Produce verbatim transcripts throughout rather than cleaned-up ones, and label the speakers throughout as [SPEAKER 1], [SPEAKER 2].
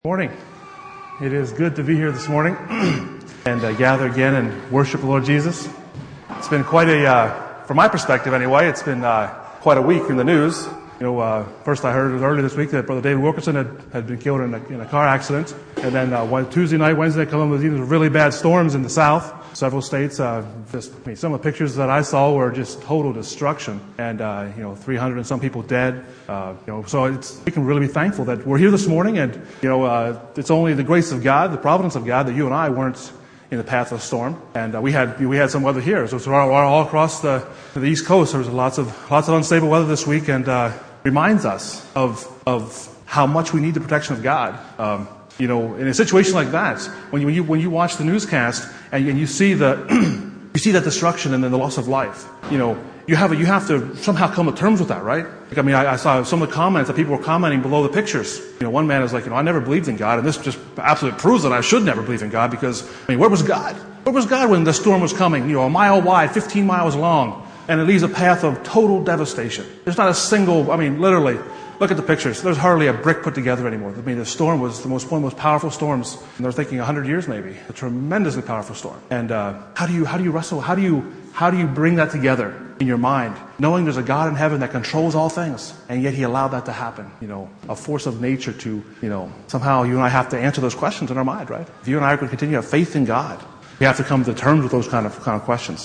[SPEAKER 1] Morning. It is good to be here this morning and uh, gather again and worship the Lord Jesus. It's been quite a, uh, from my perspective anyway, it's been uh, quite a week in the news. You know, uh, first I heard earlier this week that Brother David Wilkerson had, had been killed in a, in a car accident. And then uh, one, Tuesday night, Wednesday, come with these really bad storms in the south. Several states, uh, just, I mean, some of the pictures that I saw were just total destruction. And, uh, you know, three hundred and some people dead. Uh, you know, so it's, we can really be thankful that we're here this morning. And, you know, uh, it's only the grace of God, the providence of God, that you and I weren't in the path of the storm. And uh, we had we had some weather here. So it's all, all across the, the East Coast. There was lots of lots of unstable weather this week, and uh, reminds us of of how much we need the protection of God. Um, you know, in a situation like that, when you when you, when you watch the newscast and, and you see the you see that destruction and then the loss of life, you know, you have a, you have to somehow come to terms with that, right? Like, I mean, I, I saw some of the comments that people were commenting below the pictures. You know, one man is like, you know, I never believed in God, and this just absolutely proves that I should never believe in God, because, I mean, where was God? Where was God when the storm was coming? You know, a mile wide, fifteen miles long, and it leaves a path of total devastation. There's not a single, I mean, literally, look at the pictures. There's hardly a brick put together anymore. I mean, the storm was the most, one of the most powerful storms, and they're thinking a hundred years maybe. A tremendously powerful storm. And uh, how do you how do you wrestle? How do you how do you bring that together in your mind, knowing there's a God in heaven that controls all things, and yet He allowed that to happen? You know, a force of nature to, you know, somehow you and I have to answer those questions in our mind, right? If you and I are going to continue to have faith in God, we have to come to terms with those kind of kind of questions.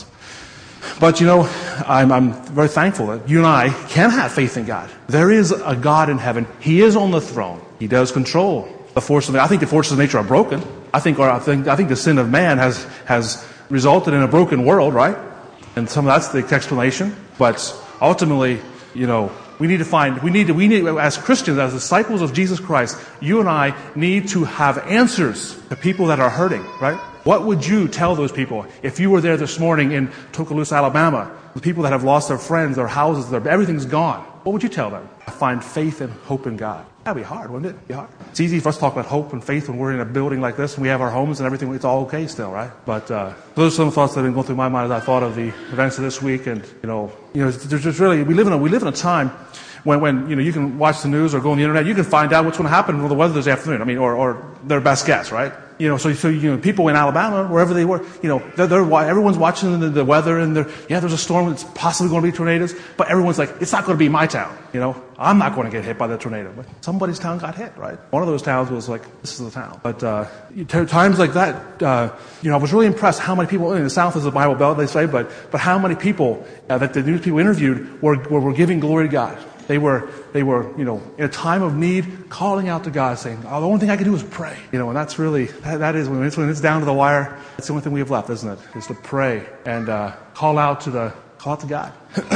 [SPEAKER 1] But, you know, I'm, I'm very thankful that you and I can have faith in God. There is a God in heaven. He is on the throne. He does control the forces of, I think the forces of nature are broken. I think, or I think, I think the sin of man has, has resulted in a broken world, right? And some of that's the explanation. But ultimately, you know, we need to find, we need to, we need, as Christians, as disciples of Jesus Christ, you and I need to have answers to people that are hurting, right? What would you tell those people if you were there this morning in Tuscaloosa, Alabama, the people that have lost their friends, their houses, their, everything's gone? What would you tell them? Find faith and hope in God. That'd be hard, wouldn't it? It'd be hard. It's easy for us to talk about hope and faith when we're in a building like this and we have our homes and everything. It's all okay still, right? But uh, those are some thoughts that have been going through my mind as I thought of the events of this week. And you know, you know, there's just really we live in a we live in a time when when you know you can watch the news or go on the internet, you can find out what's going to happen with the weather this afternoon. I mean, or or their best guess, right? You know, so, so, you know, people in Alabama, wherever they were, you know, they're, they're, everyone's watching the, the weather and they're, yeah, there's a storm, it's possibly going to be tornadoes, but everyone's like, it's not going to be my town, you know, I'm not going to get hit by the tornado. But somebody's town got hit, right? One of those towns was like, this is the town. But, uh, times like that, uh, you know, I was really impressed how many people, in the South is a Bible Belt, they say, but, but how many people uh, that the news people interviewed were, were, were giving glory to God. They were, they were, you know, in a time of need, calling out to God, saying, oh, the only thing I can do is pray. You know, and that's really, that, that is, when it's, when it's down to the wire, that's the only thing we have left, isn't it? Is to pray and, uh, call out to the, call out to God.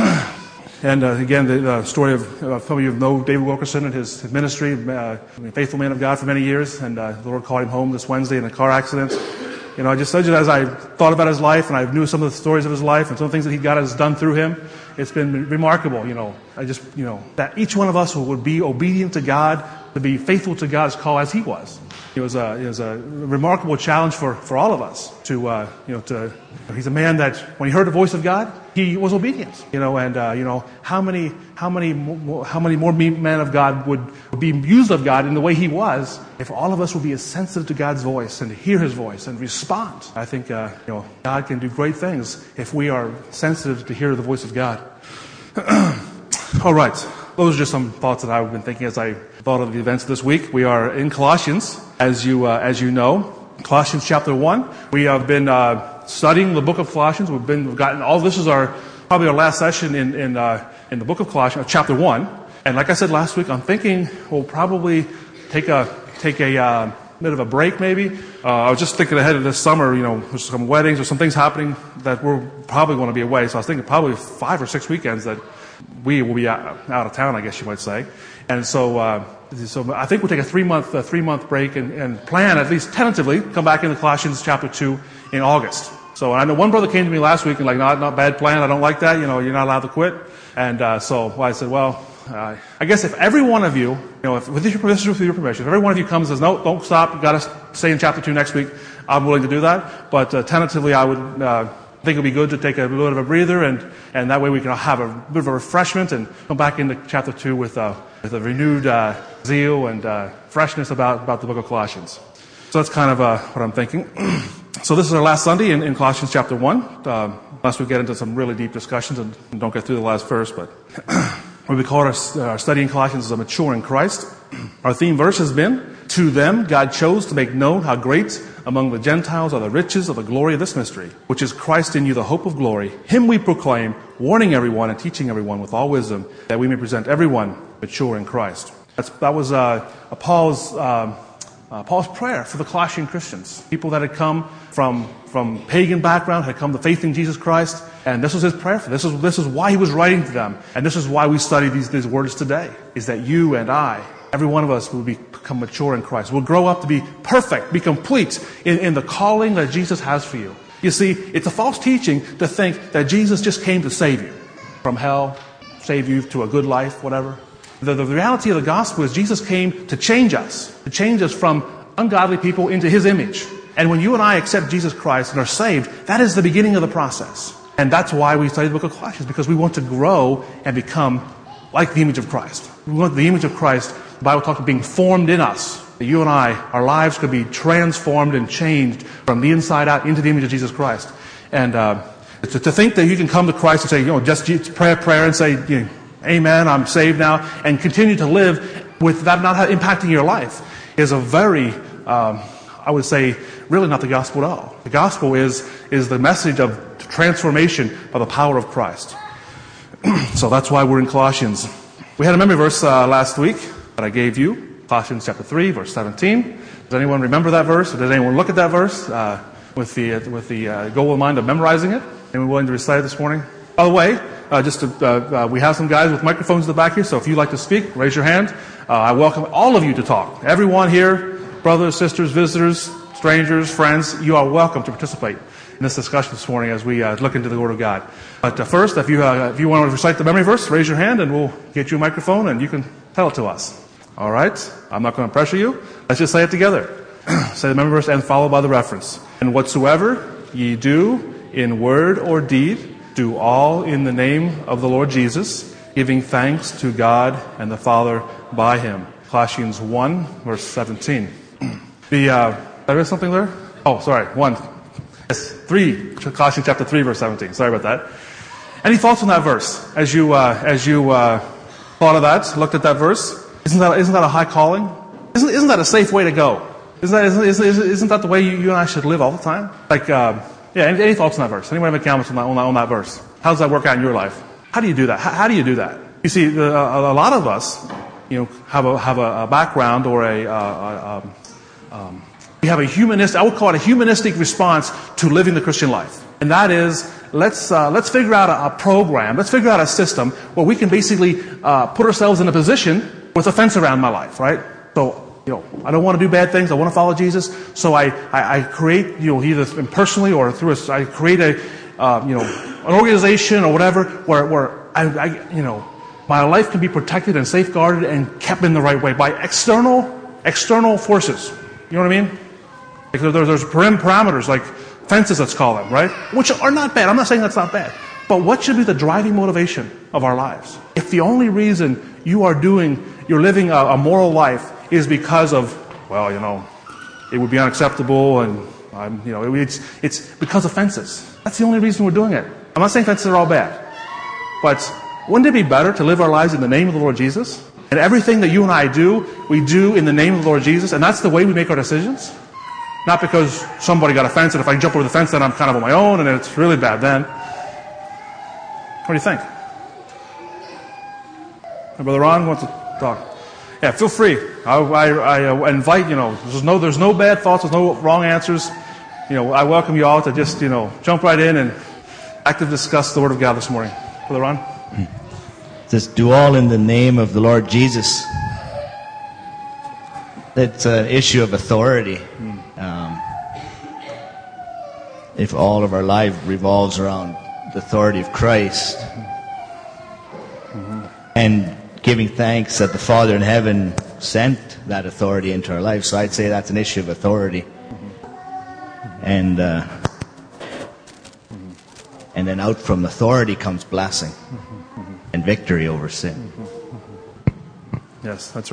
[SPEAKER 1] And, uh, again, the, the story of, uh, some of you know David Wilkerson and his, his ministry, uh, a faithful man of God for many years, and, uh, the Lord called him home this Wednesday in a car accident. You know, I just, as I thought about his life and I knew some of the stories of his life and some of the things that he God has done through him, it's been remarkable, you know. I just, you know, that each one of us would be obedient to God, to be faithful to God's call as he was. It was a, it was a remarkable challenge for, for all of us to, uh, you know, to, he's a man that when he heard the voice of God, he was obedient, you know, and, uh, you know, how many, how many, more, how many more men of God would, would be used of God in the way he was if all of us would be as sensitive to God's voice and hear his voice and respond. I think, uh, you know, God can do great things if we are sensitive to hear the voice of God. All right. Those are just some thoughts that I've been thinking as I thought of the events this week. We are in Colossians, as you uh, as you know, Colossians chapter one. We have been uh, studying the book of Colossians. We've been we've gotten all. This is our probably our last session in in uh, in the book of Colossians, chapter one. And like I said last week, I'm thinking we'll probably take a take a uh, bit of a break, maybe. Uh, I was just thinking ahead of this summer. You know, there's some weddings or some things happening that we're probably going to be away. So I was thinking probably five or six weekends that we will be out, out of town, I guess you might say. And so, uh, so I think we'll take a three month, a three month break and, and plan, at least tentatively, come back into Colossians chapter two in August. So I know one brother came to me last week and like, not, not bad plan. I don't like that. You know, you're not allowed to quit. And, uh, so well, I said, well, uh, I guess if every one of you, you know, if with your permission, with your permission, if every one of you comes and says, no, don't stop. You got to stay in chapter two next week. I'm willing to do that. But, uh, tentatively I would, uh, I think it would be good to take a little bit of a breather, and, and that way we can have a bit of a refreshment and come back into chapter two with, uh, with a renewed uh, zeal and uh, freshness about, about the book of Colossians. So that's kind of uh, what I'm thinking. So this is our last Sunday in, in Colossians chapter one. Uh, unless we get into some really deep discussions and don't get through the last verse, but we call our, our study in Colossians as a mature in Christ. Our theme verse has been, to them God chose to make known how great among the Gentiles are the riches of the glory of this mystery, which is Christ in you, the hope of glory. Him we proclaim, warning everyone and teaching everyone with all wisdom, that we may present everyone mature in Christ. That's, that was uh, Paul's uh, uh, Paul's prayer for the Colossian Christians, people that had come from from pagan background, had come to faith in Jesus Christ, and this was his prayer for them. This is this is why he was writing to them, and this is why we study these these words today. Is that you and I, every one of us, will become mature in Christ. We'll grow up to be perfect, be complete in, in the calling that Jesus has for you. You see, it's a false teaching to think that Jesus just came to save you from hell, save you to a good life, whatever. The, the reality of the gospel is Jesus came to change us, to change us from ungodly people into his image. And when you and I accept Jesus Christ and are saved, that is the beginning of the process. And that's why we study the book of Colossians, because we want to grow and become like the image of Christ. We want the image of Christ, the Bible talks about being formed in us. That you and I, our lives could be transformed and changed from the inside out into the image of Jesus Christ. And uh, to, to think that you can come to Christ and say, you know, just pray a prayer and say, you know, amen, I'm saved now, and continue to live with that not impacting your life is a very, um, I would say, really not the gospel at all. The gospel is is the message of transformation by the power of Christ. So that's why we're in Colossians. We had a memory verse uh, last week that I gave you, Colossians chapter three, verse seventeen. Does anyone remember that verse? Or did anyone look at that verse uh, with the uh, with the uh, goal in mind of memorizing it? Anyone willing to recite it this morning? By the way, uh, just to, uh, uh, we have some guys with microphones in the back here, so if you'd like to speak, raise your hand. Uh, I welcome all of you to talk. Everyone here, brothers, sisters, visitors, strangers, friends, you are welcome to participate in this discussion this morning as we uh, look into the Word of God. But uh, first, if you uh, if you want to recite the memory verse, raise your hand and we'll get you a microphone and you can tell it to us. All right? I'm not going to pressure you. Let's just say it together. Say the memory verse and follow by the reference. And whatsoever ye do in word or deed, do all in the name of the Lord Jesus, giving thanks to God and the Father by Him. Colossians one, verse seventeen. The uh, there is something there? Oh, sorry, one. Yes, three. Colossians chapter three, verse seventeen. Sorry about that. Any thoughts on that verse? As you uh, as you uh, thought of that, looked at that verse, isn't that isn't that a high calling? Isn't isn't that a safe way to go? Isn't that isn't isn't, isn't that the way you, you and I should live all the time? Like. Uh, Yeah, any, any thoughts on that verse? Anyone have any comments on that, on that, on that verse? How does that work out in your life? How do you do that? How, how do you do that? You see, the, a, a lot of us, you know, have a have a, a background or a, uh, um, um, we have a humanist. I would call it a humanistic response to living the Christian life, and that is let's uh, let's figure out a, a program, let's figure out a system where we can basically uh, put ourselves in a position with a fence around my life, right? So. You know, I don't want to do bad things. I want to follow Jesus. So I, I, I create, you know, either personally or through a, I create a, uh, you know, an organization or whatever where, where I, I, you know, my life can be protected and safeguarded and kept in the right way by external, external forces. You know what I mean? Because there's, there's parameters like fences, let's call them, right? Which are not bad. I'm not saying that's not bad. But what should be the driving motivation of our lives? If the only reason you are doing, you're living a, a moral life is because of, well, you know, it would be unacceptable and, um, you know, it, it's it's because of fences. That's the only reason we're doing it. I'm not saying fences are all bad. But wouldn't it be better to live our lives in the name of the Lord Jesus? And everything that you and I do, we do in the name of the Lord Jesus, and that's the way we make our decisions? Not because somebody got a fence, and if I jump over the fence, then I'm kind of on my own, and it's really bad then. What do you think? Brother Ron wants to talk. Yeah, feel free. I, I, I invite, you know, there's no, there's no bad thoughts, there's no wrong answers. You know, I welcome you all to just, you know, jump right in and actively discuss the Word of God this morning. Brother Ron?
[SPEAKER 2] Just do all in the name of the Lord Jesus. It's an issue of authority. Um, if all of our life revolves around the authority of Christ, mm-hmm. and giving thanks that the Father in heaven sent that authority into our life. So I'd say that's an issue of authority. Mm-hmm. And uh, mm-hmm. and then out from authority comes blessing mm-hmm. and victory over sin.
[SPEAKER 1] Mm-hmm. Yes, that's right.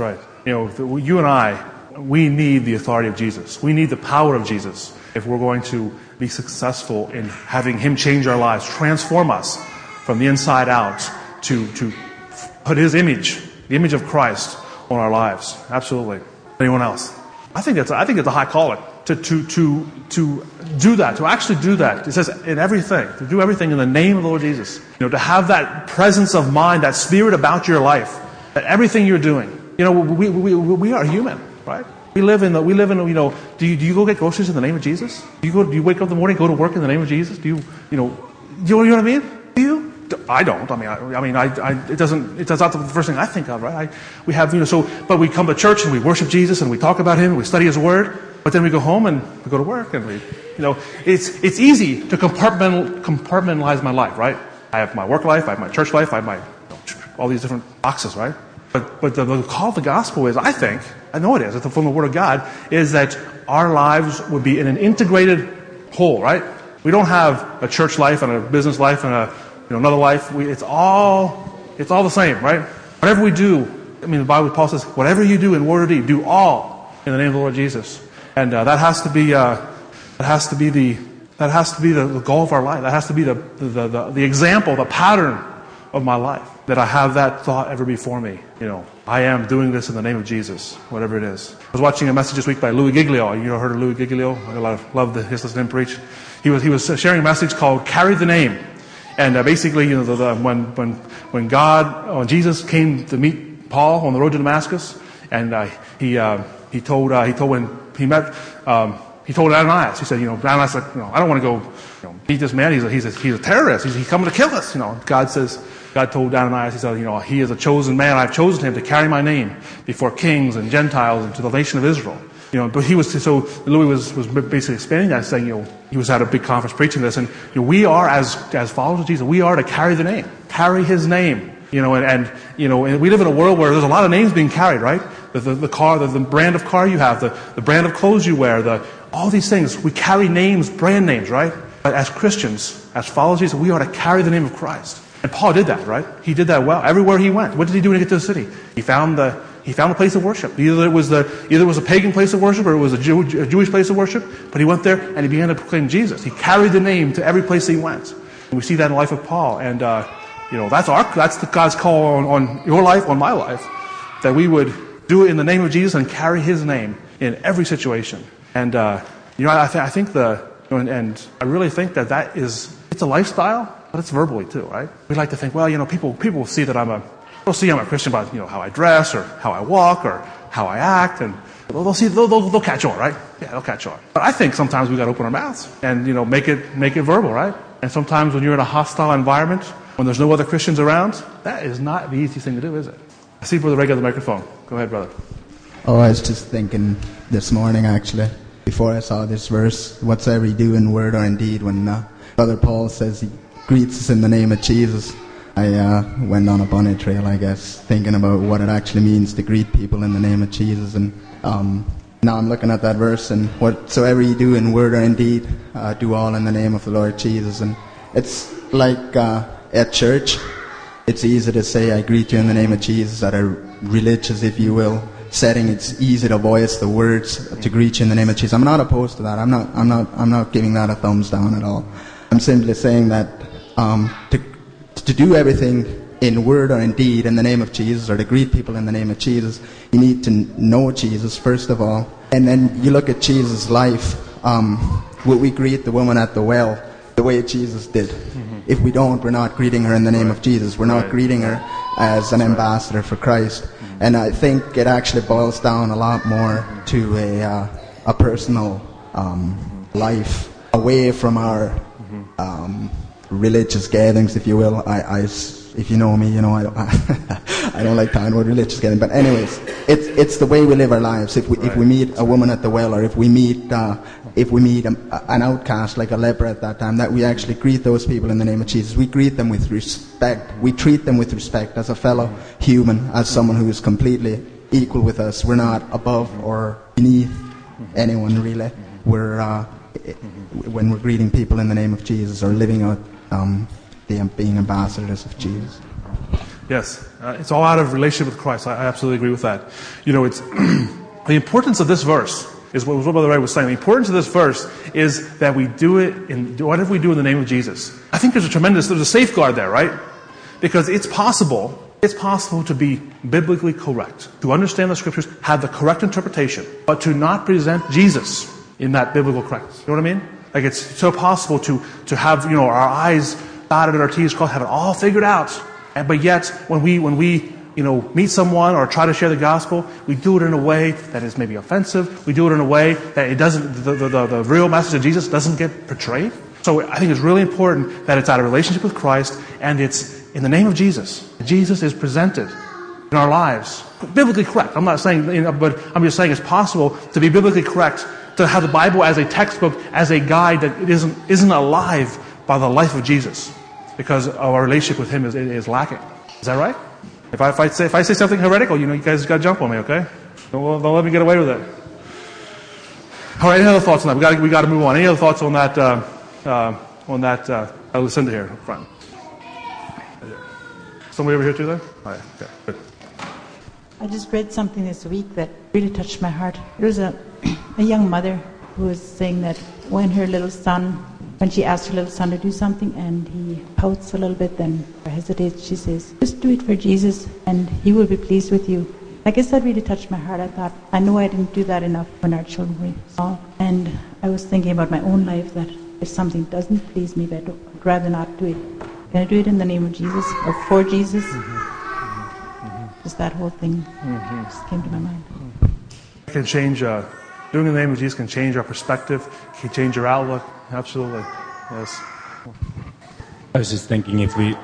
[SPEAKER 1] You know, the, you and I, we need the authority of Jesus. We need the power of Jesus if we're going to be successful in having Him change our lives, transform us from the inside out to, to put His image, the image of Christ, on our lives. Absolutely. Anyone else? I think that's I think it's a high calling to to to to do that, to actually do that. It says in everything, to do everything in the name of the Lord Jesus. You know, to have that presence of mind, that spirit about your life, that everything you're doing. You know, we we we are human, right? We live in the we live in you know. Do you do you go get groceries in the name of Jesus? Do you go? Do you wake up in the morning, go to work in the name of Jesus? Do you you know? Do you know what I mean? Do you? I don't. I mean, I, I mean, I, I, it doesn't. It's not the first thing I think of, right? I, we have, you know, so, but we come to church and we worship Jesus and we talk about Him and we study His Word. But then we go home and we go to work and we, you know, it's it's easy to compartmental, compartmentalize my life, right? I have my work life, I have my church life, I have my, you know, all these different boxes, right? But but the, the call of the gospel is, I think, I know it is, it's from the Word of God, is that our lives would be in an integrated whole, right? We don't have a church life and a business life and a You know, another life. We, it's all, it's all the same, right? Whatever we do, I mean, the Bible, Paul says, whatever you do in word or deed, do all in the name of the Lord Jesus, and uh, that has to be, uh, that has to be the, that has to be the, the goal of our life. That has to be the, the, the, the example, the pattern of my life. That I have that thought ever before me. You know, I am doing this in the name of Jesus, whatever it is. I was watching a message this week by Louis Giglio. You know, heard of Louis Giglio? I love, love the, his listening him preach. He was he was sharing a message called "Carry the Name." And uh, basically, you know, the, the, when when when God, when Jesus came to meet Paul on the road to Damascus, and uh, he uh, he told uh, he told when he met um, he told Ananias, he said, you know, Ananias, like, you know, I don't want to go, you know, meet this man. He's a, he's a, he's a terrorist. He's, he's coming to kill us. You know, God says, God told Ananias, He said, you know, he is a chosen man. I've chosen him to carry my name before kings and Gentiles and to the nation of Israel. You know, but he was, so Louis was, was basically explaining that, saying, you know, he was at a big conference preaching this, and you know, we are, as, as followers of Jesus, we are to carry the name, carry His name, you know, and, and you know, and we live in a world where there's a lot of names being carried, right? The, the, the car, the, the brand of car you have, the, the brand of clothes you wear, the, all these things, we carry names, brand names, right? But as Christians, as followers of Jesus, we are to carry the name of Christ. And Paul did that, right? He did that well. Everywhere he went. What did he do when he got to the city? He found the, He found a place of worship. Either it was the either it was a pagan place of worship or it was a, Jew, a Jewish place of worship. But he went there and he began to proclaim Jesus. He carried the name to every place he went. And we see that in the life of Paul. And uh, you know, that's our that's the God's call on, on your life, on my life, that we would do it in the name of Jesus and carry His name in every situation. And uh, you know, I, th- I think the you know, and, and I really think that that is it's a lifestyle, but it's verbally too, right? We like to think, well, you know, people people will see that I'm a They'll see I'm a Christian by, you know, how I dress or how I walk or how I act, and they'll, they'll see they'll, they'll, they'll catch on, right? Yeah, they'll catch on. But I think sometimes we got to open our mouths and, you know, make it make it verbal, right? And sometimes when you're in a hostile environment, when there's no other Christians around, that is not the easiest thing to do, is it? I see Brother Ray got the microphone. Go ahead, brother.
[SPEAKER 3] Oh, I was just thinking this morning, actually, before I saw this verse, whatsoever you do in word or in deed, when uh, Brother Paul says he greets us in the name of Jesus, I uh, went on a bunny trail, I guess, thinking about what it actually means to greet people in the name of Jesus. And um, now I'm looking at that verse, and whatsoever you do in word or in deed, uh, do all in the name of the Lord Jesus. And it's like uh, at church, it's easy to say, I greet you in the name of Jesus, at a religious, if you will, setting. It's easy to voice the words to greet you in the name of Jesus. I'm not opposed to that. I'm not. I'm not. I'm not giving that a thumbs down at all. I'm simply saying that um, to to do everything in word or in deed in the name of Jesus, or to greet people in the name of Jesus, you need to know Jesus first of all, and then you look at Jesus' life. Um, will we greet the woman at the well the way Jesus did? Mm-hmm. If we don't, we're not greeting her in the name right. of Jesus. We're not right. greeting her as an ambassador for Christ. Mm-hmm. And I think it actually boils down a lot more to a uh, a personal um, mm-hmm. life away from our mm-hmm. um, religious gatherings, if you will. I, I, if you know me, you know I don't, I don't like talking about religious gatherings. But anyways, it's it's the way we live our lives. If we right. if we meet a woman at the well, or if we meet uh, if we meet a, an outcast like a leper at that time, that we actually greet those people in the name of Jesus. We greet them with respect. We treat them with respect as a fellow human, as someone who is completely equal with us. We're not above or beneath anyone, really. We're uh, when we're greeting people in the name of Jesus, or living out um, the being ambassadors of Jesus.
[SPEAKER 1] Yes. Uh, it's all out of relationship with Christ. I, I absolutely agree with that. You know, it's the importance of this verse is what, what Brother Ray was saying. The importance of this verse is that we do it in, whatever we do in the name of Jesus. I think there's a tremendous, there's a safeguard there, right? Because it's possible, it's possible to be biblically correct, to understand the Scriptures, have the correct interpretation, but to not present Jesus in that biblical correctness. You know what I mean? Like it's so possible to, to have, you know, our eyes dotted and our T's crossed, have it all figured out. And, but yet, when we, when we, you know, meet someone or try to share the gospel, we do it in a way that is maybe offensive. We do it in a way that it doesn't, the, the, the, the real message of Jesus doesn't get portrayed. So I think it's really important that it's out of relationship with Christ and it's in the name of Jesus. Jesus is presented in our lives. Biblically correct. I'm not saying, you know, but I'm just saying it's possible to be biblically correct, to have the Bible as a textbook, as a guide that it isn't, isn't alive by the life of Jesus because our relationship with Him is, is lacking. Is that right? If I, if I say if I say something heretical, you know, you guys got to jump on me, okay? Don't, don't let me get away with it. All right. Any other thoughts on that? We got we got to move on. Any other thoughts on that? Uh, uh, on that? Uh, Lucinda here, up front. Somebody over here too, then? All right. Okay. Good.
[SPEAKER 4] I just read something this week that really touched my heart. There was a a young mother who was saying that when her little son, when she asked her little son to do something and he pouts a little bit, then hesitates, she says, just do it for Jesus and He will be pleased with you. I guess that really touched my heart. I thought, I know I didn't do that enough when our children were small. And I was thinking about my own life, that if something doesn't please me, but I'd rather not do it. Can I do it in the name of Jesus or for Jesus? Mm-hmm. Mm-hmm. Just that whole thing mm-hmm. just came to my mind.
[SPEAKER 1] It can change, uh, doing it in the name of Jesus can change our perspective, can change your outlook. Absolutely. Yes.
[SPEAKER 5] I was just thinking if we,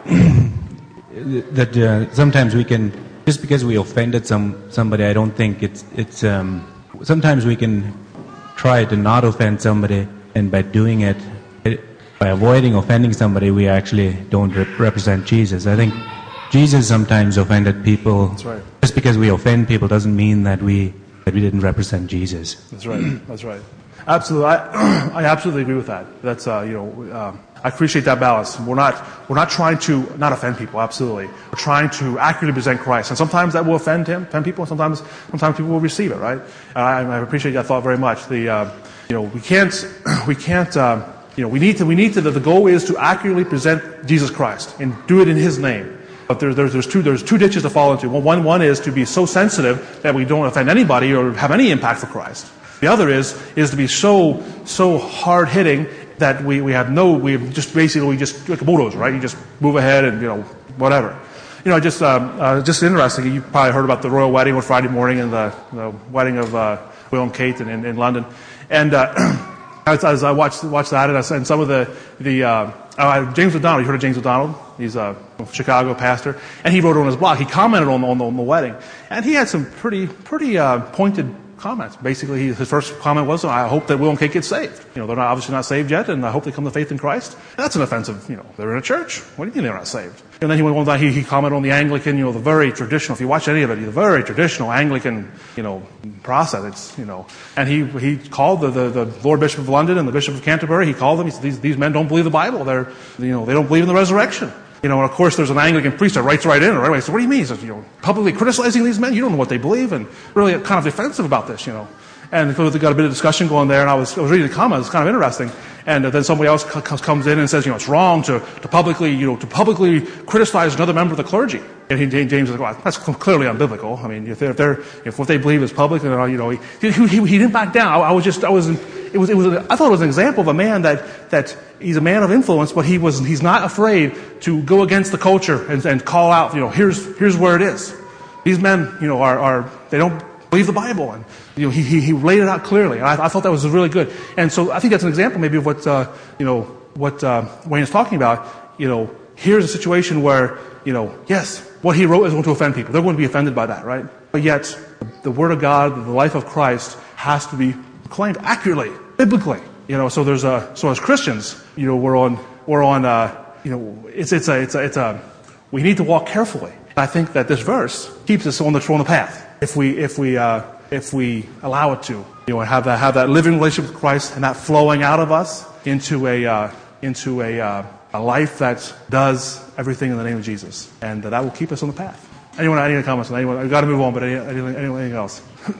[SPEAKER 5] that uh, sometimes we can, just because we offended some somebody, I don't think it's, it's um, sometimes we can try to not offend somebody, and by doing it, it by avoiding offending somebody, we actually don't rep- represent Jesus. I think Jesus sometimes offended people.
[SPEAKER 1] That's right.
[SPEAKER 5] Just because we offend people doesn't mean that we that we didn't represent Jesus.
[SPEAKER 1] That's right. That's right. Absolutely, I, I absolutely agree with that. That's uh, you know, uh, I appreciate that balance. We're not we're not trying to not offend people. Absolutely, we're trying to accurately present Christ, and sometimes that will offend him, offend people. And sometimes sometimes people will receive it. Right? Uh, I, I appreciate that thought very much. The uh, you know we can't we can't uh, you know we need to we need to. The, the goal is to accurately present Jesus Christ and do it in His name. But there, there's, there's two there's two ditches to fall into. One one is to be so sensitive that we don't offend anybody or have any impact for Christ. The other is is to be so so hard hitting that we, we have no we just basically we just like a bulldozer, right? You just move ahead and you know whatever. You know, just um, uh, just interesting. You probably heard about the royal wedding on Friday morning and the, the wedding of uh, Will and Kate in, in, in London. And uh, as, as I watched watched that and, I, and some of the the uh, uh, James O'Donnell, you heard of James O'Donnell? He's a Chicago pastor, and he wrote on his blog. He commented on, on, the, on the wedding, and he had some pretty pretty uh, pointed comments. Basically, he, his first comment was, "I hope that Will and Kate get saved. You know, they're not, obviously not saved yet, and I hope they come to faith in Christ." And that's an offensive. You know, they're in a church. What do you mean they're not saved? And then he went on. He, he commented on the Anglican, you know, the very traditional. If you watch any of it, the very traditional Anglican, you know, process. It's you know, and he he called the, the, the Lord Bishop of London and the Bishop of Canterbury. He called them. He said, "These these men don't believe the Bible. They're you know they don't believe in the resurrection." You know, and of course there's an Anglican priest that writes right in, right away. So what do you mean? He says, you know, publicly criticizing these men? You don't know what they believe, and really kind of defensive about this, you know. And they got a bit of discussion going there, and I was, I was reading the comments. It's kind of interesting. And uh, then somebody else c- comes in and says, you know, it's wrong to, to publicly, you know, to publicly criticize another member of the clergy. And he, James is like, well, that's clearly unbiblical. I mean, if they're, if they're, if what they believe is public, then, you know, he, he, he, he didn't back down. I, I was just, I was, it was, it was, I thought it was an example of a man that, that he's a man of influence, but he was, he's not afraid to go against the culture and, and call out, you know, here's, here's where it is. These men, you know, are, are, they don't believe the Bible. And, you know, he, he, he laid it out clearly. And I, I thought that was really good. And so I think that's an example maybe of what, uh, you know, what, uh, Wayne is talking about. You know, here's a situation where, you know, yes, what he wrote is going to offend people. They're going to be offended by that, right? But yet, the Word of God, the life of Christ has to be proclaimed accurately, biblically. You know, so there's a, so as Christians, you know, we're on, we're on, uh, you know, it's, it's a, it's a, it's a, we need to walk carefully. I think that this verse keeps us on the, on the path. If we, if we, uh, if we allow it to, you know, have that, have that living relationship with Christ and that flowing out of us into a, uh, into a, uh, a life that does everything in the name of Jesus. And uh, that will keep us on the path. Anyone, any comments on anyone? I've got to move on, but any, anything, anything else?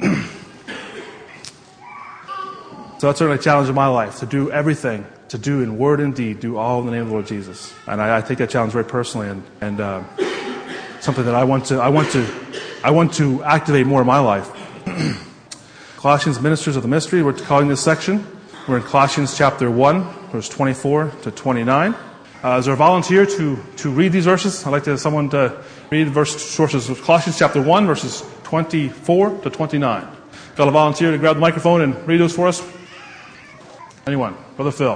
[SPEAKER 1] So that's certainly a challenge in my life, to do everything, to do in word and deed, do all in the name of the Lord Jesus. And I, I take that challenge very personally, and, and uh, something that I want to, I want to, I want to activate more in my life. Colossians, ministers of the mystery, we're calling this section. We're in Colossians chapter one, verse twenty-four to twenty-nine. Uh, is there a volunteer to, to read these verses? I'd like to have someone to read verse sources of Colossians chapter one, verses twenty-four to twenty-nine. Got a volunteer to grab the microphone and read those for us? Anyone? Brother Phil.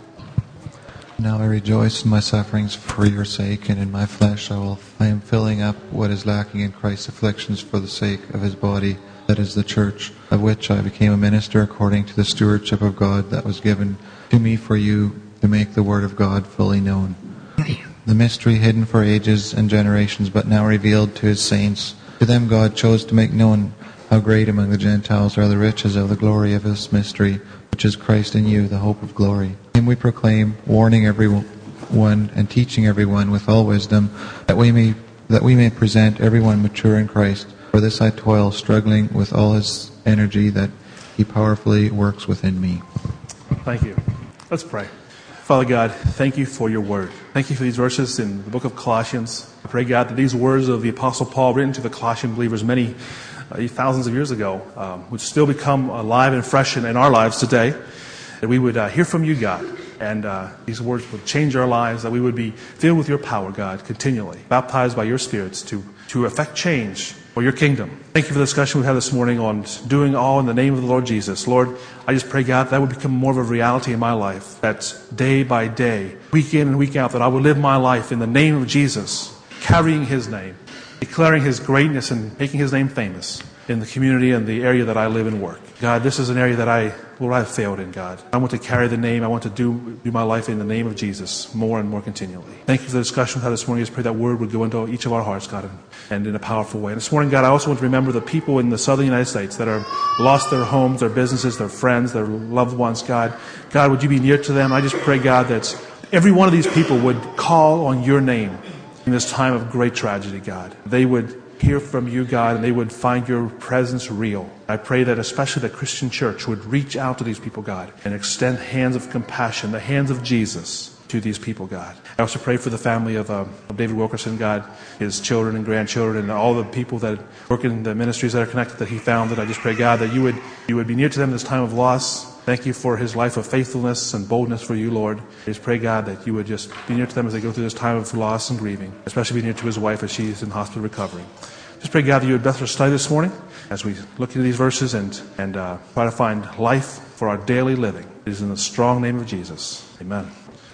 [SPEAKER 6] Now I rejoice in my sufferings for your sake, and in my flesh I will I am filling up what is lacking in Christ's afflictions for the sake of his body, that is the church, of which I became a minister according to the stewardship of God that was given to me for you, to make the word of God fully known. The mystery hidden for ages and generations, but now revealed to his saints. To them God chose to make known how great among the Gentiles are the riches of the glory of this mystery, which is Christ in you, the hope of glory. Him we proclaim, warning everyone and teaching everyone with all wisdom, that we may that we may present everyone mature in Christ. For this I toil, struggling with all his energy that he powerfully works within me.
[SPEAKER 1] Thank you. Let's pray. Father God, thank you for your word. Thank you for these verses in the book of Colossians. I pray, God, that these words of the Apostle Paul, written to the Colossian believers many uh, thousands of years ago, um, would still become alive and fresh in, in our lives today. That we would uh, hear from you, God, and uh, these words would change our lives, that we would be filled with your power, God, continually, baptized by your spirits to, to effect change for your kingdom. Thank you for the discussion we had this morning on doing all in the name of the Lord Jesus. Lord, I just pray, God, that would become more of a reality in my life, that day by day, week in and week out, that I would live my life in the name of Jesus, carrying his name, declaring his greatness and making his name famous in the community and the area that I live and work. God, this is an area that I, Lord, I've failed in, God. I want to carry the name. I want to do, do my life in the name of Jesus more and more continually. Thank you for the discussion we had this morning. I just pray that word would go into each of our hearts, God, and, and in a powerful way. And this morning, God, I also want to remember the people in the southern United States that are lost their homes, their businesses, their friends, their loved ones, God. God, would you be near to them? I just pray, God, that every one of these people would call on your name in this time of great tragedy, God. They would hear from you, God, and they would find your presence real. I pray that especially the Christian church would reach out to these people, God, and extend hands of compassion, the hands of Jesus to these people, God. I also pray for the family of, uh, of David Wilkerson, God, his children and grandchildren, and all the people that work in the ministries that are connected that he founded. I just pray, God, that you would you would be near to them in this time of loss. Thank you for his life of faithfulness and boldness for you, Lord. I just pray, God, that you would just be near to them as they go through this time of loss and grieving, especially be near to his wife as she's in hospital recovering. Just pray, God, that you would bless our study this morning as we look into these verses and, and uh, try to find life for our daily living. It is in the strong name of Jesus. Amen.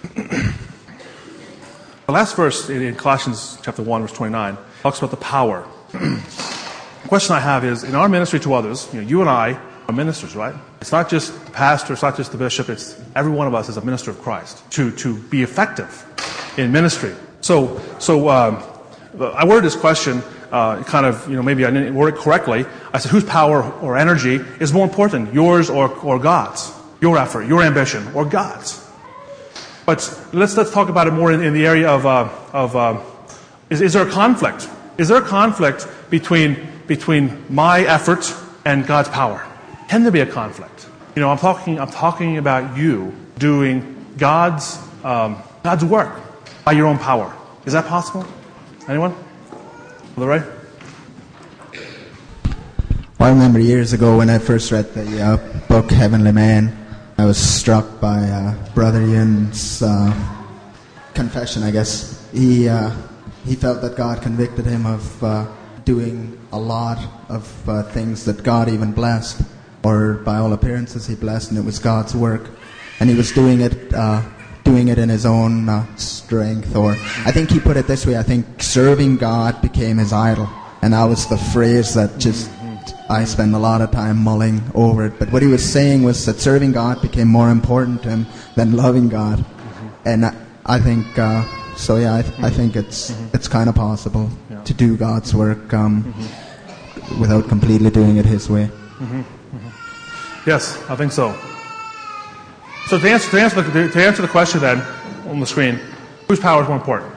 [SPEAKER 1] The last verse in, in Colossians chapter one, verse twenty-nine, talks about the power. The question I have is, in our ministry to others, you know, you and I are ministers, right? It's not just the pastor, it's not just the bishop, it's every one of us is a minister of Christ to, to be effective in ministry. So, so um, I worded this question uh, kind of, you know, maybe I didn't word it correctly. I said, whose power or energy is more important, yours or, or God's? Your effort, your ambition, or God's? But let's let's talk about it more in, in the area of uh, of uh, is, is there a conflict? Is there a conflict between between my effort and God's power? Can there be a conflict? You know, I'm talking I'm talking about you doing God's um, God's work by your own power. Is that possible? Anyone? Brother Ray?
[SPEAKER 3] Well, I remember years ago when I first read the uh, book Heavenly Man, I was struck by uh, Brother Yun's uh, confession, I guess. He uh, he felt that God convicted him of uh, doing a lot of uh, things that God even blessed, or by all appearances he blessed, and it was God's work. And he was doing it uh, doing it in his own uh, strength, or I think he put it this way, I think serving God became his idol. And that was the phrase that just... I spend a lot of time mulling over it. But what he was saying was that serving God became more important to him than loving God. Mm-hmm. And I, I think, uh, so yeah, I, th- mm-hmm. I think it's mm-hmm. it's kind of possible yeah. to do God's work um, mm-hmm. without completely doing it his way.
[SPEAKER 1] Mm-hmm. Mm-hmm. Yes, I think so. So to answer, to, answer the, to answer the question then, on the screen, Whose power is more important?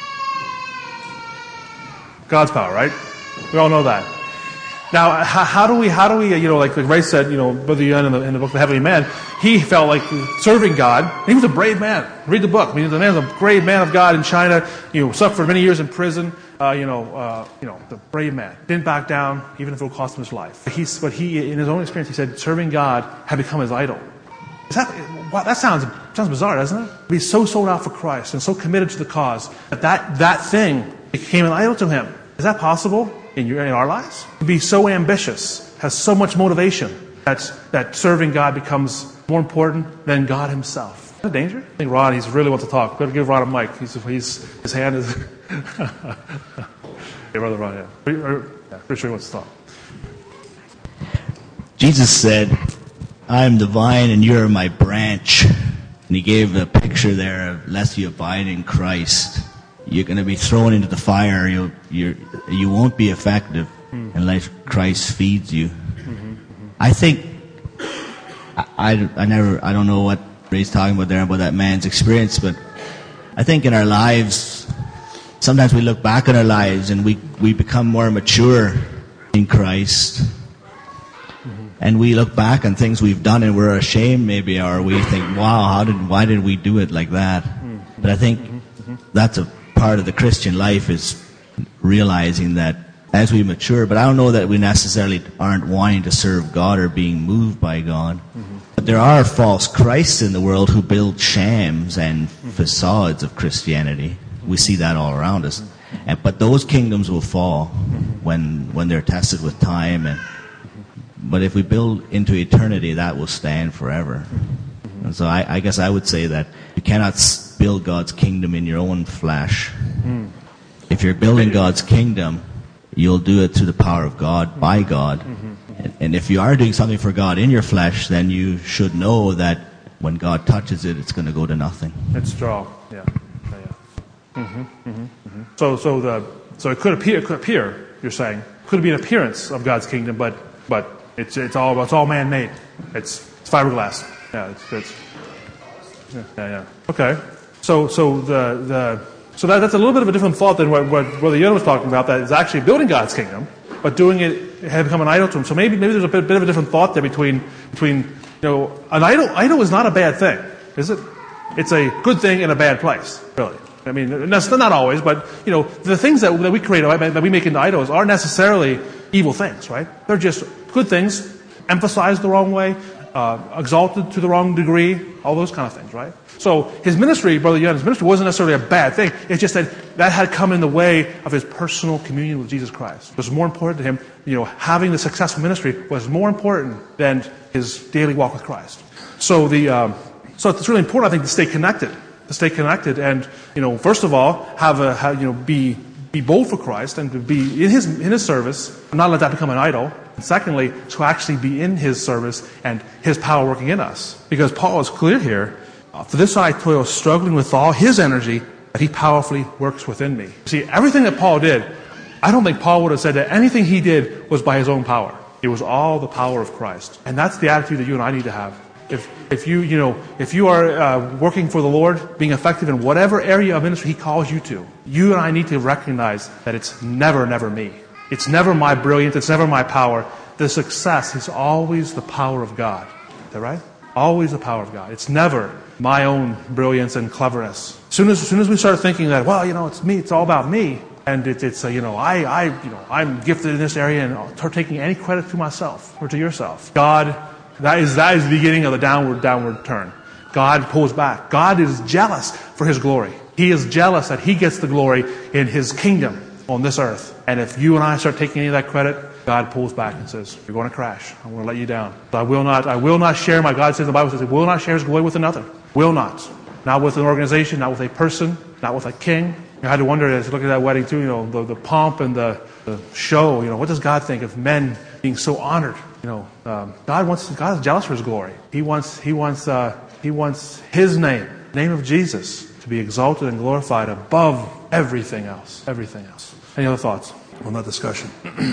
[SPEAKER 1] God's power, right? We all know that. Now, how, how do we, how do we, you know, like, like Ray said, you know, Brother Yun in the, in the book The Heavenly Man, he felt like serving God. He was a brave man. Read the book. I mean, the man was a great man of God in China. You know, suffered many years in prison. Uh, you know, uh, you know, the brave man didn't back down, even if it would cost him his life. He's, but he, in his own experience, he said, serving God had become his idol. Is that, wow, that sounds sounds bizarre, doesn't it? Be so sold out for Christ and so committed to the cause that that, that thing became an idol to him. Is that possible in your in our lives? To be so ambitious, has so much motivation that that serving God becomes more important than God Himself. Is that a danger? I think Ron, he's really wants to talk. Better give Ron a mic. He's, he's his hand is. Hey, Brother Ron, yeah. Pretty, yeah, pretty sure he wants to talk.
[SPEAKER 2] Jesus said, I am the vine and you are my branch. And he gave a picture there of, lest you abide in Christ, you're going to be thrown into the fire. You you you won't be effective mm. unless Christ feeds you. Mm-hmm, mm-hmm. I think I, I, I never I don't know what Ray's talking about there about that man's experience, but I think in our lives sometimes we look back on our lives and we we become more mature in Christ. And we look back on things we've done and we're ashamed maybe, or we think, wow, how did, why did we do it like that? Mm-hmm. But I think mm-hmm. that's a part of the Christian life, is realizing that as we mature, but I don't know that we necessarily aren't wanting to serve God or being moved by God. Mm-hmm. But there are false Christs in the world who build shams and mm-hmm. facades of Christianity. We see that all around us. Mm-hmm. And, but those kingdoms will fall mm-hmm. when, when they're tested with time. And But if we build into eternity, that will stand forever. Mm-hmm. And so I, I guess I would say that you cannot build God's kingdom in your own flesh. Mm. If you're building God's kingdom, you'll do it through the power of God, mm-hmm. by God. Mm-hmm. And, and if you are doing something for God in your flesh, then you should know that when God touches it, it's going to go to nothing.
[SPEAKER 1] It's strong, yeah. yeah, yeah. Mm-hmm. Mm-hmm. Mm-hmm. So, so the so it could appear, it could appear. You're saying could be an appearance of God's kingdom, but but. It's it's all it's all man-made. It's, it's fiberglass. Yeah, it's, it's yeah, yeah, yeah. Okay. So so the the so that that's a little bit of a different thought than what what Brother Yun was talking about. That is actually building God's kingdom, but doing it, it had become an idol to him. So maybe maybe there's a bit, bit of a different thought there between between you know an idol idol is not a bad thing, is it? It's a good thing in a bad place, really. I mean, that's not always, but you know the things that that we create that we make into idols aren't necessarily evil things, right? They're just good things, emphasized the wrong way, uh, exalted to the wrong degree, all those kind of things, right? So his ministry, Brother Yun, his ministry wasn't necessarily a bad thing. It's just that that had come in the way of his personal communion with Jesus Christ. It was more important to him, you know, having the successful ministry was more important than his daily walk with Christ. So the, um, so it's really important, I think, to stay connected, to stay connected, and you know, first of all, have a, have, you know, be. Be bold for Christ and to be in his in his service, and not let that become an idol. And secondly, to actually be in his service and his power working in us. Because Paul is clear here, uh, for this I toil, struggling with all his energy, that he powerfully works within me. See, everything that Paul did, I don't think Paul would have said that anything he did was by his own power. It was all the power of Christ. And that's the attitude that you and I need to have. If if you you know if you are uh, working for the Lord, being effective in whatever area of ministry He calls you to, you and I need to recognize that it's never, never me. It's never my brilliance. It's never my power. The success is always the power of God. Is that right? Always the power of God. It's never my own brilliance and cleverness. As soon as, as soon as we start thinking that, well, you know, it's me. It's all about me, and it, it's uh, you know, I I you know I'm gifted in this area, and I'll start taking any credit to myself or to yourself. God. That is that is the beginning of the downward, downward turn. God pulls back. God is jealous for His glory. He is jealous that He gets the glory in His kingdom on this earth. And if you and I start taking any of that credit, God pulls back and says, "You're going to crash. I'm going to let you down. I will not. I will not share my." God says in the Bible says, "He will not share His glory with another. Will not. Not with an organization. Not with a person. Not with a king." I had to wonder as you look at that wedding too. You know, the, the pomp and the, the show. You know, what does God think of men being so honored? You know, um, God wants. God is jealous for His glory. He wants. He wants. Uh, he wants His name, the name of Jesus, to be exalted and glorified above everything else. Everything else. Any other thoughts on that discussion?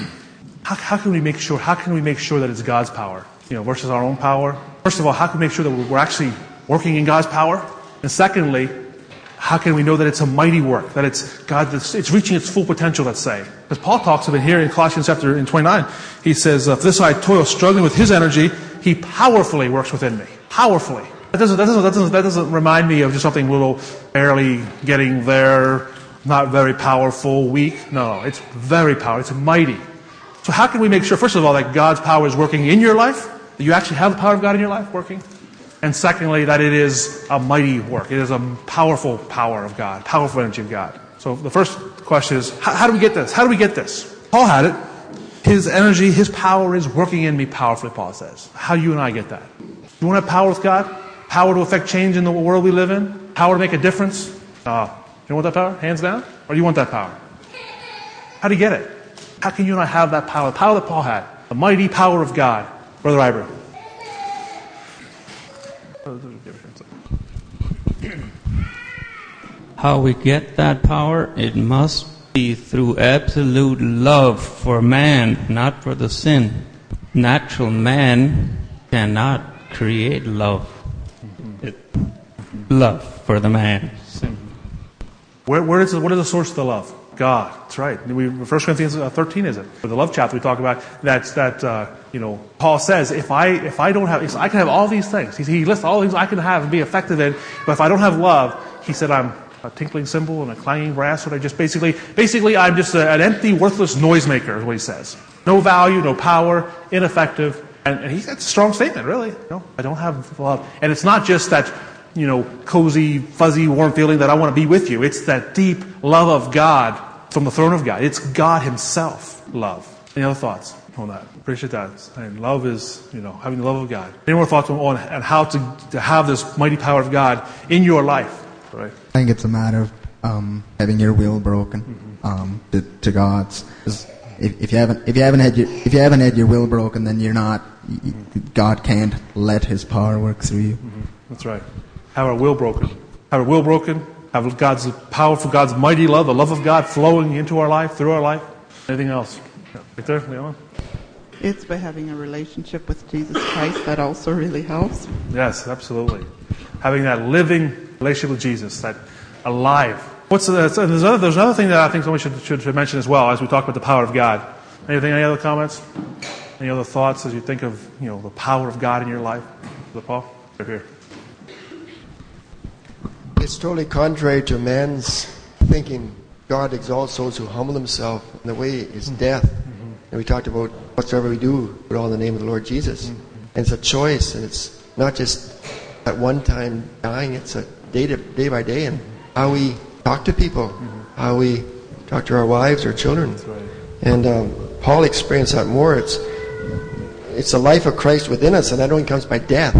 [SPEAKER 1] how, how can we make sure? How can we make sure that it's God's power, you know, versus our own power? First of all, how can we make sure that we're actually working in God's power? And secondly, How can we know that it's a mighty work, that it's God, that's, it's reaching its full potential, let's say? Because Paul talks of it here in Colossians chapter in twenty-nine. He says, "For this I toil, struggling with His energy. He powerfully works within me." Powerfully. That doesn't, that doesn't, that doesn't, that doesn't remind me of just something little, barely getting there, not very powerful, weak. No, it's very powerful. It's mighty. So how can we make sure, first of all, that God's power is working in your life? That you actually have the power of God in your life working? And secondly, that it is a mighty work. It is a powerful power of God, powerful energy of God. So the first question is, how, how do we get this? How do we get this? Paul had it. His energy, his power is working in me powerfully, Paul says. How do you and I get that? You want to have power with God? Power to affect change in the world we live in? Power to make a difference? Uh, you want that power? Hands down? Or do you want that power? How do you get it? How can you and I have that power? The power that Paul had. The mighty power of God. Brother Iber.
[SPEAKER 7] How we get that power? It must be through absolute love for man, not for the sin. Natural man cannot create love. It, love for the man.
[SPEAKER 1] Where, where is the, what is the source of the love? God. That's right. We, First Corinthians thirteen is it? For the love chapter we talk about that's that uh, you know Paul says if I if I don't have if I can have all these things. He, he lists all the things I can have and be effective in, but if I don't have love, he said I'm a tinkling cymbal and a clanging brass. What I just basically basically I'm just a, an empty, worthless noisemaker is what he says. No value, no power, ineffective, and, and he, that's a strong statement, really. You know, I don't have love, and it's not just that. You know, cozy, fuzzy, warm feeling that I want to be with you. It's that deep love of God from the throne of God. It's God Himself, love. Any other thoughts on that? Appreciate that. And love is, you know, having the love of God. Any more thoughts on, on how to, to have this mighty power of God in your life? Right.
[SPEAKER 3] I think it's a matter of um, having your will broken mm-hmm. um, to, to God's. If, if you haven't, if you haven't had your, if you haven't had your will broken, then you're not. God can't let His power work through you.
[SPEAKER 1] Mm-hmm. That's right. Have our will broken. Have our will broken. Have God's powerful, God's mighty love, the love of God flowing into our life, through our life. Anything else? Yeah. Right there, Leona?
[SPEAKER 8] It's by having a relationship with Jesus Christ that also really helps.
[SPEAKER 1] Yes, absolutely. Having that living relationship with Jesus, that alive. What's the, there's, another, there's another thing that I think somebody should, should, should mention as well as we talk about the power of God. Anything? Any other comments? Any other thoughts as you think of you know the power of God in your life? Brother Paul, right here.
[SPEAKER 9] It's totally contrary to man's thinking. God exalts those who humble themselves, and the way is death. Mm-hmm. And we talked about whatsoever we do, put all in the name of the Lord Jesus. Mm-hmm. And it's a choice, and it's not just at one time dying, it's a day to day by day, and how we talk to people, mm-hmm. how we talk to our wives or children.
[SPEAKER 1] That's right.
[SPEAKER 9] And um, Paul experienced that more. It's it's the life of Christ within us, and that only comes by death.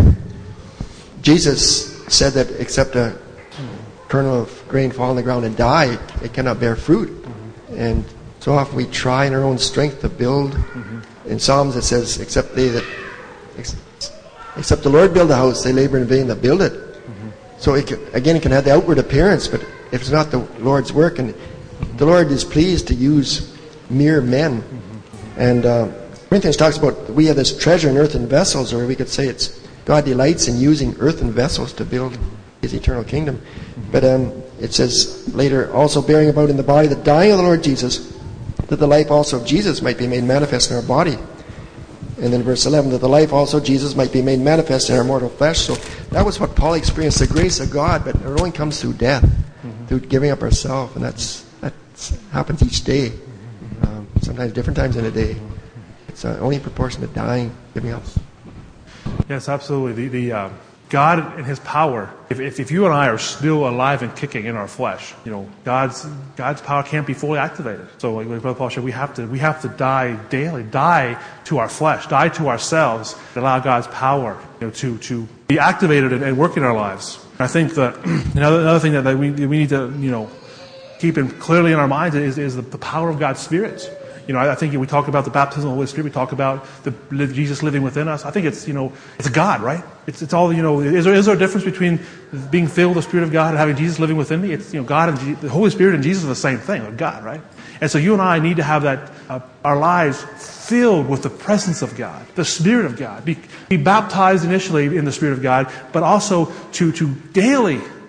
[SPEAKER 9] Jesus said that except a kernel of grain fall on the ground and die, it cannot bear fruit. Mm-hmm. And so often we try in our own strength to build. Mm-hmm. In Psalms it says, except they that ex, except the Lord build a house, they labor in vain that build it. Mm-hmm. So it can, again, it can have the outward appearance, but if it's not the Lord's work, and mm-hmm. the Lord is pleased to use mere men. Mm-hmm. And uh, Corinthians talks about we have this treasure in earthen vessels, or we could say it's God delights in using earthen vessels to build His eternal kingdom. But um, it says later, also bearing about in the body the dying of the Lord Jesus, that the life also of Jesus might be made manifest in our body. And then verse eleven, that the life also of Jesus might be made manifest in our mortal flesh. So that was what Paul experienced, the grace of God, but it only comes through death, mm-hmm. through giving up ourselves, and that's that happens each day. Mm-hmm. Um, sometimes different times in a day. It's uh, only in proportion to dying, giving up.
[SPEAKER 1] Yes, absolutely. The, the uh, God in His power, if, if if you and I are still alive and kicking in our flesh, you know, God's God's power can't be fully activated. So like Brother Paul said, we have to we have to die daily, die to our flesh, die to ourselves, and allow God's power, you know, to to be activated and, and work in our lives. And I think that another another thing that, that we we need to you know keep in, clearly in our minds is is the, the power of God's Spirit. You know, I think we talk about the baptism of the Holy Spirit. We talk about the Jesus living within us. I think it's, you know, it's God, right? It's it's all, you know, is there, is there a difference between being filled with the Spirit of God and having Jesus living within me? It's, you know, God and Je- the Holy Spirit and Jesus are the same thing, with God, right? And so you and I need to have that, uh, our lives filled with the presence of God, the Spirit of God. Be, be baptized initially in the Spirit of God, but also to, to daily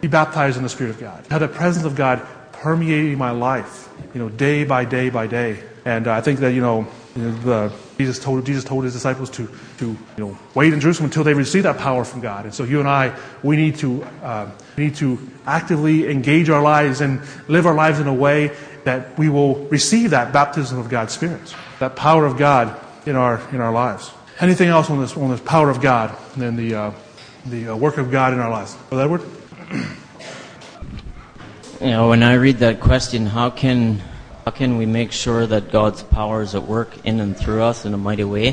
[SPEAKER 1] be baptized in the Spirit of God. Have the presence of God permeating my life, you know, day by day by day. And uh, I think that, you know, you know the, Jesus told Jesus told his disciples to to you know wait in Jerusalem until they receive that power from God. And so you and I, we need to uh, we need to actively engage our lives and live our lives in a way that we will receive that baptism of God's Spirit, that power of God in our in our lives. Anything else on this on this power of God and then the uh, the uh, work of God in our lives? Brother Edward?
[SPEAKER 10] You know, when I read that question, how can how can we make sure that God's power is at work in and through us in a mighty way?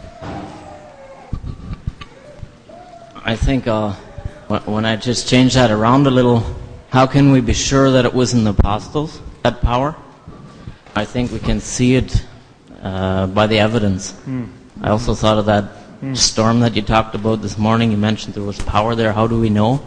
[SPEAKER 10] I think uh, when I just change that around a little, how can we be sure that it was in the apostles, that power? I think we can see it uh, by the evidence. Mm. I also thought of that mm. storm that you talked about this morning. You mentioned there was power there. How do we know?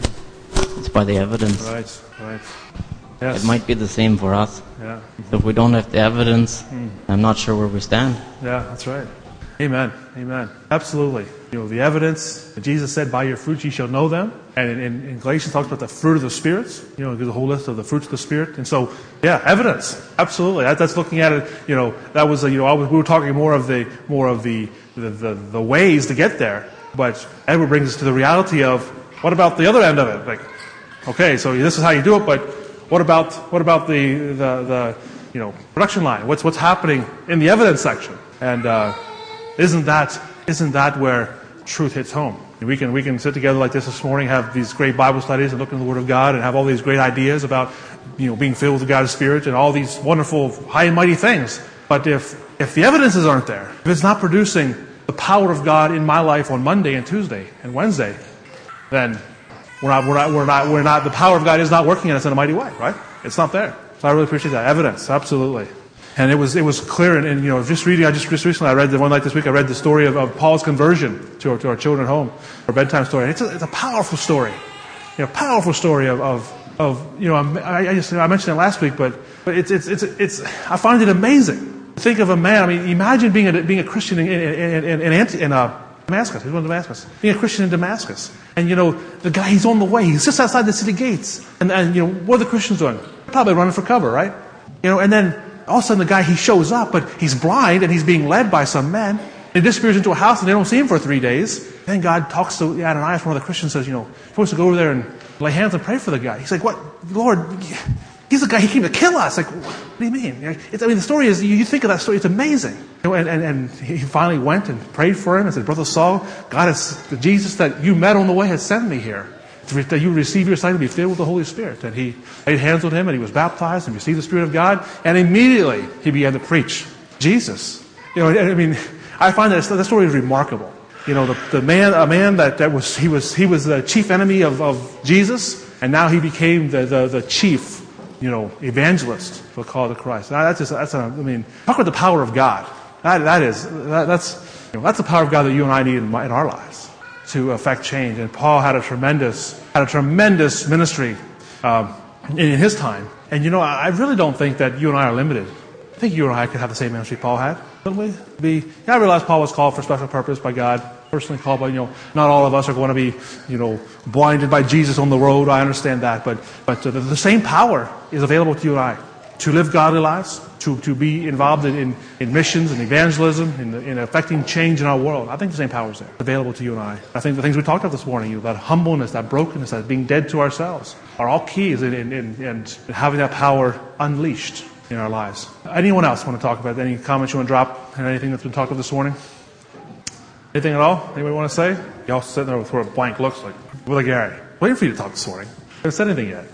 [SPEAKER 10] It's by the evidence.
[SPEAKER 1] Right, right. Yes.
[SPEAKER 10] It might be the same for us.
[SPEAKER 1] Yeah.
[SPEAKER 10] If we don't have the evidence, mm. I'm not sure where we stand.
[SPEAKER 1] Yeah, that's right. Amen. Amen. Absolutely. You know, the evidence, Jesus said, by your fruits ye shall know them. And in, in, in Galatians talks about the fruit of the spirits. You know, there's a whole list of the fruits of the Spirit. And so, yeah, evidence. Absolutely. That, that's looking at it, you know, that was, a, you know, I was, we were talking more of the, more of the, the, the, the ways to get there. But Edward brings us to the reality of, what about the other end of it? Like, okay, so this is how you do it, but what about, what about the, the, the, you know, production line? What's, what's happening in the evidence section? And, uh, isn't that, isn't that where truth hits home? We can, we can sit together like this this morning, have these great Bible studies and look into the Word of God and have all these great ideas about, you know, being filled with God's Spirit and all these wonderful, high and mighty things. But if, if the evidences aren't there, if it's not producing the power of God in my life on Monday and Tuesday and Wednesday, then we're not, we're not, we're not, we're not, the power of God is not working in us in a mighty way, right? It's not there. So I really appreciate that. Evidence, absolutely. And it was it was clear, and, and you know, just reading, I just, just recently, I read the one night this week, I read the story of, of Paul's conversion to our, to our children at home, our bedtime story. And it's a, it's a powerful story, you know, powerful story of, of, of you know, I, I just, I mentioned it last week, but, but it's, it's, it's, it's, I find it amazing. Think of a man, I mean, imagine being a, being a Christian in, in, in, in, in, in uh, Damascus, he's going to Damascus, being a Christian in Damascus. And you know, the guy, he's on the way, he's just outside the city gates. And, and you know, what are the Christians doing? Probably running for cover, right? You know, and then, all of a sudden the guy, he shows up, but he's blind and he's being led by some men. He disappears into a house and they don't see him for three days. Then God talks to Ananias, one of the Christians, says, you know, you're supposed to go over there and lay hands and pray for the guy. He's like, what? Lord, he's the guy, he came to kill us. Like, what do you mean? It's, I mean, the story is, you think of that story, it's amazing. You know, and, and, and he finally went and prayed for him and said, Brother Saul, God has, Jesus that you met on the way has sent me here. That you receive your sight and be filled with the Holy Spirit. And he laid hands on him and he was baptized and received the Spirit of God. And immediately he began to preach Jesus. You know, I mean, I find that that story is remarkable. You know, the, the man, a man that, that was, he was, he was the chief enemy of, of Jesus. And now he became the, the, the chief, you know, evangelist for the call to Christ. Now, that's just, that's a, I mean, talk about the power of God. That, that is, that, that's, you know, that's the power of God that you and I need in, my, in our lives to affect change. And Paul had a tremendous, had a tremendous ministry um, in his time. And you know, I really don't think that you and I are limited. I think you and I could have the same ministry Paul had, couldn't we? Be, yeah, I realize Paul was called for special purpose by God, personally called by, you know, not all of us are going to be, you know, blinded by Jesus on the road. I understand that, but but the, the same power is available to you and I to live godly lives, to, to be involved in, in, in missions and evangelism, in, in affecting change in our world. I think the same power is there, available to you and I. I think the things we talked about this morning, you know, that humbleness, that brokenness, that being dead to ourselves, are all keys in, in, in, in having that power unleashed in our lives. Anyone else want to talk about any comments you want to drop and anything that's been talked about this morning? Anything at all? Anybody want to say? Y'all sitting there with sort of blank looks like, Brother Gary, waiting for you to talk this morning. I haven't said anything yet.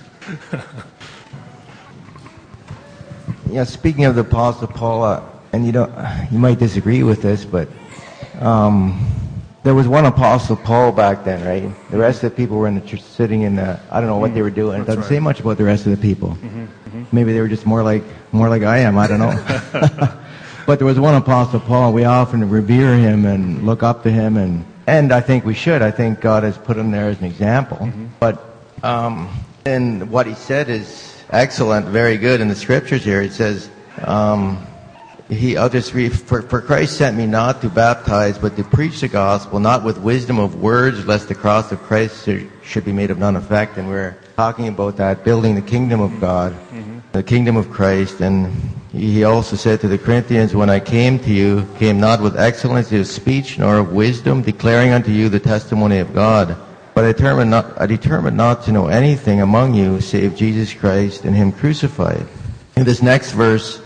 [SPEAKER 11] Yeah, speaking of the Apostle Paul, uh, and you don't, you might disagree with this, but um, there was one Apostle Paul back then, right? The rest of the people were in the church, sitting in the, I don't know what mm, they were doing. It doesn't right. say much about the rest of the people. Mm-hmm, mm-hmm. Maybe they were just more like more like I am. I don't know. But there was one Apostle Paul. We often revere him and look up to him, and and I think we should. I think God has put him there as an example. Mm-hmm. But um, and what he said is excellent, very good in the scriptures here. It says, um, he, I'll just read, for, for Christ sent me not to baptize, but to preach the gospel, not with wisdom of words, lest the cross of Christ should be made of none effect. And we're talking about that, building the kingdom of God, mm-hmm. the kingdom of Christ. And he also said to the Corinthians, when I came to you, came not with excellency of speech, nor of wisdom, declaring unto you the testimony of God. But I determined not, I determined not to know anything among you, save Jesus Christ and him crucified. In this next verse,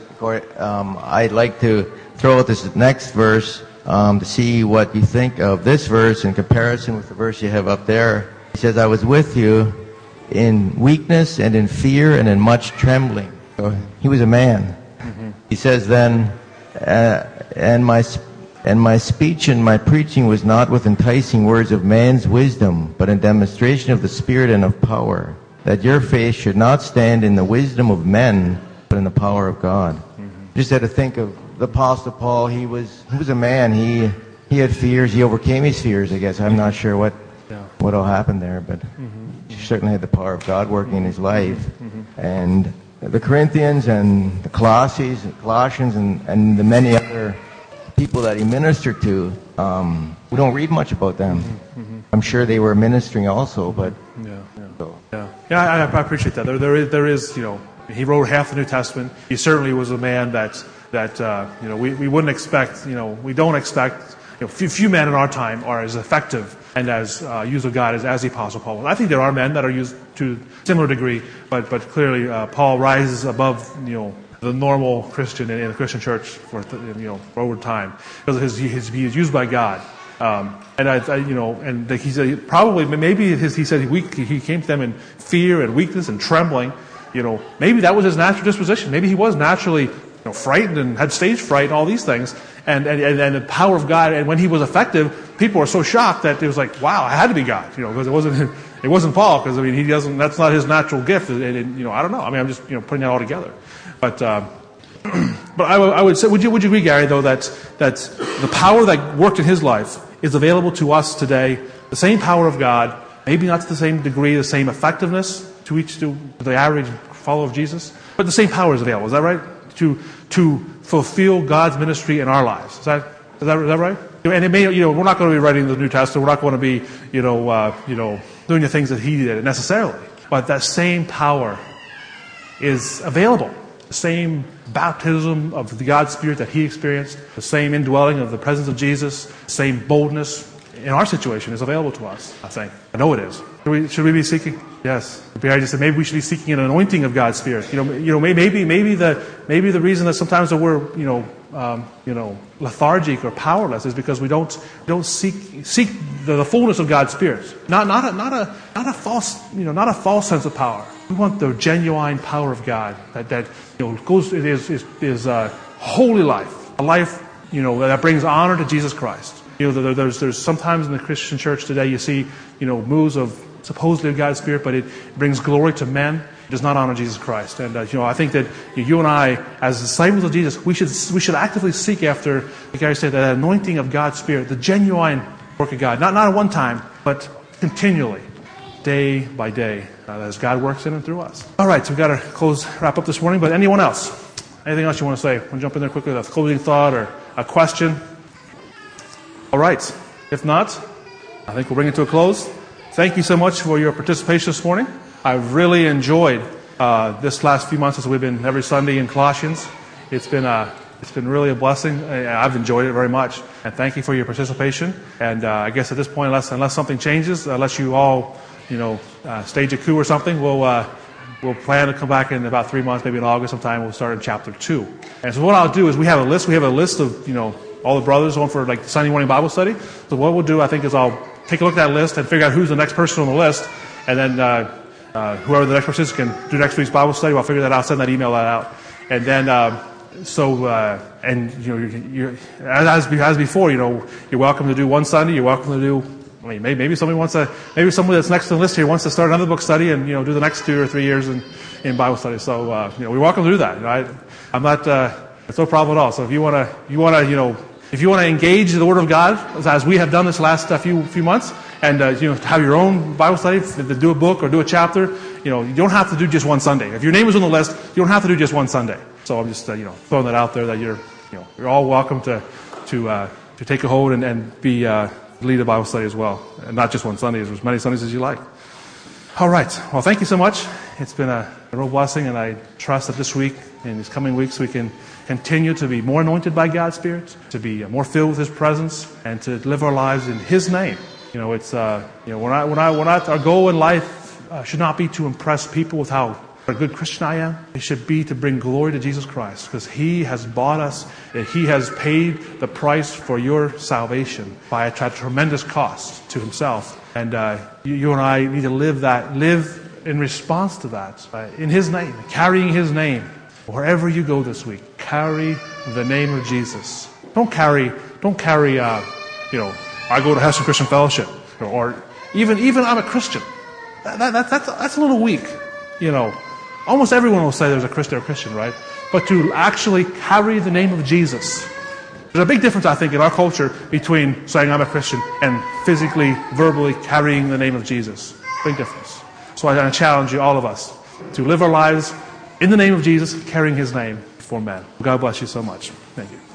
[SPEAKER 11] Um, I'd like to throw out this next verse um, to see what you think of this verse in comparison with the verse you have up there. He says, I was with you in weakness and in fear and in much trembling. So he was a man. Mm-hmm. He says then, uh, and my and my speech and my preaching was not with enticing words of man's wisdom, but in demonstration of the Spirit and of power, that your faith should not stand in the wisdom of men, but in the power of God. Just had to think of the Apostle Paul. He was he was a man. He he had fears. He overcame his fears, I guess. I'm not sure what yeah. what all happened there, but mm-hmm. he certainly had the power of God working in his life. Mm-hmm. And the Corinthians and the Colossians, Colossians, and, and the many other people that he ministered to, um, we don't read much about them. Mm-hmm. I'm sure they were ministering also, but
[SPEAKER 1] yeah, yeah, so. yeah. yeah I, I appreciate that. There, there is, there is, you know. He wrote half the New Testament. He certainly was a man that that uh, you know we, we wouldn't expect. You know, we don't expect. You know, few, few men in our time are as effective and as uh, used of God as, as the Apostle Paul was. I think there are men that are used to a similar degree, but but clearly uh, Paul rises above you know the normal Christian in, in the Christian church for you know for over time because his, his, he is used by God. Um, and I, I, you know, and he said probably maybe his, he said he, he came to them in fear and weakness and trembling. You know, maybe that was his natural disposition. Maybe he was naturally, you know, frightened and had stage fright and all these things. And, and, and the power of God, and when he was effective, people were so shocked that it was like, wow, it had to be God, you know, because it wasn't, it wasn't Paul, because I mean, he doesn't, that's not his natural gift. And, and, you know, I don't know. I mean, I'm just, you know, putting that all together. But, uh, but I, w- I would say, would you, would you agree, Gary, though, that, that the power that worked in his life is available to us today, the same power of God, maybe not to the same degree, the same effectiveness, to each to the average follower of Jesus, but the same power is available. Is that right? To to fulfill God's ministry in our lives. Is that is that, is that right? And it may, you know, we're not going to be writing the New Testament. We're not going to be, you know, uh, you know, doing the things that he did necessarily. But that same power is available. The same baptism of the God's Spirit that he experienced, the same indwelling of the presence of Jesus, the same boldness in our situation is available to us, I think. I know it is. Should we, should we be seeking? Yes. Barry just said maybe we should be seeking an anointing of God's Spirit. You know, you know, maybe, maybe the, maybe the reason that sometimes that we're, you know, um, you know, lethargic or powerless is because we don't, don't seek, seek the, the fullness of God's Spirit. Not, not a, not a, not a false, you know, not a false sense of power. We want the genuine power of God that, that, you know, goes, it is, is, is a holy life, a life, you know, that brings honor to Jesus Christ. You know, there's, there's sometimes in the Christian church today you see, you know, moves of supposedly of God's Spirit, but it brings glory to men. It does not honor Jesus Christ. And, uh, you know, I think that you and I, as disciples of Jesus, we should we should actively seek after, like Gary said, that anointing of God's Spirit, the genuine work of God. Not, not at one time, but continually, day by day, uh, as God works in and through us. All right, so we've got to close, wrap up this morning. But anyone else? Anything else you want to say? Want to jump in there quickly with a closing thought or a question? All right. If not, I think we'll bring it to a close. Thank you so much for your participation this morning. I've really enjoyed uh, this last few months as we've been every Sunday in Colossians. It's been a, it's been really a blessing. I've enjoyed it very much. And thank you for your participation. And uh, I guess at this point, unless unless something changes, unless you all, you know, uh, stage a coup or something, we'll uh, we'll plan to come back in about three months, maybe in August sometime. We'll start in chapter two. And so what I'll do is we have a list. We have a list of, you know, all the brothers going for like Sunday morning Bible study. So what we'll do, I think, is I'll take a look at that list and figure out who's the next person on the list, and then uh, uh, whoever the next person is can do next week's Bible study. I'll figure that out, send that email that out, and then uh, so uh, and you know you're, you're, as as before, you know, you're welcome to do one Sunday. You're welcome to do. I mean, maybe, maybe somebody wants to. Maybe somebody that's next to the list here wants to start another book study and you know do the next two or three years in, in Bible study. So uh, you know, we're welcome to do that. You know, I, I'm not. Uh, it's no problem at all. So if you want to, you want to, you know. If you want to engage the Word of God, as we have done this last uh, few few months, and uh, you know have your own Bible study, to do a book or do a chapter, you know you don't have to do just one Sunday. If your name is on the list, you don't have to do just one Sunday. So I'm just uh, you know throwing that out there that you're you know, you're all welcome to to uh, to take a hold and, and be uh, lead a Bible study as well, and not just one Sunday, as many Sundays as you like. All right. Well, thank you so much. It's been a, a real blessing, and I trust that this week and these coming weeks we can continue to be more anointed by God's Spirit, to be more filled with His presence, and to live our lives in His name. You know, it's uh, you know, when I when I when I, our goal in life uh, should not be to impress people with how a good Christian I am. It should be to bring glory to Jesus Christ, because He has bought us, and He has paid the price for your salvation by a tremendous cost to Himself. And uh, you, you and I need to live that, live in response to that, uh, in His name, carrying His name. Wherever you go this week, carry the name of Jesus. Don't carry, don't carry, uh, you know, I go to Heston Christian Fellowship, or, or even even I'm a Christian. That, that, that's, that's a little weak, you know. Almost everyone will say there's a Christian or Christian, right? But to actually carry the name of Jesus. There's a big difference, I think, in our culture between saying I'm a Christian and physically, verbally carrying the name of Jesus. Big difference. So I challenge you, all of us, to live our lives in the name of Jesus, carrying His name before men. God bless you so much. Thank you.